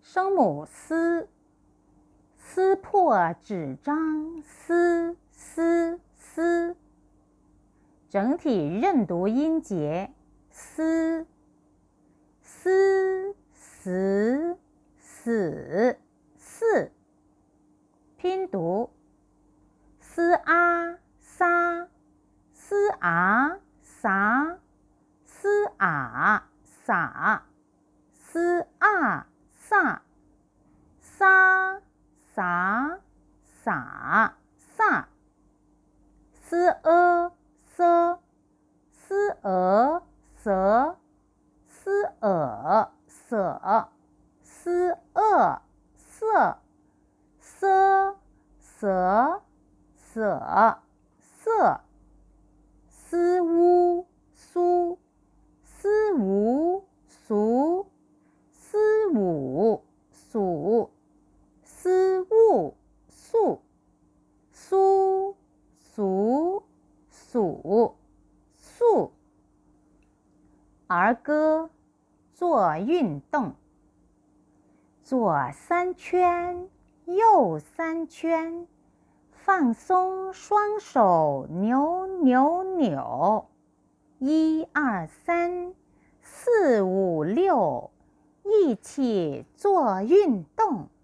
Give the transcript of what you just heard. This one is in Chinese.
声母撕，撕破纸张撕撕撕。整体认读音节撕丝死死四。拼读丝啊撒丝啊撒丝啊撒丝啊撒撒撒撒撒。丝瑟瑟丝瑟瑟丝瑟丝瑟瑟瑟瑟瑟。丝乌苏丝无苏丝舞苏丝物素苏苏数素。儿歌做运动，左3圈右3圈，放松双手扭扭扭，1、2、3、4、5、6，一起做运动。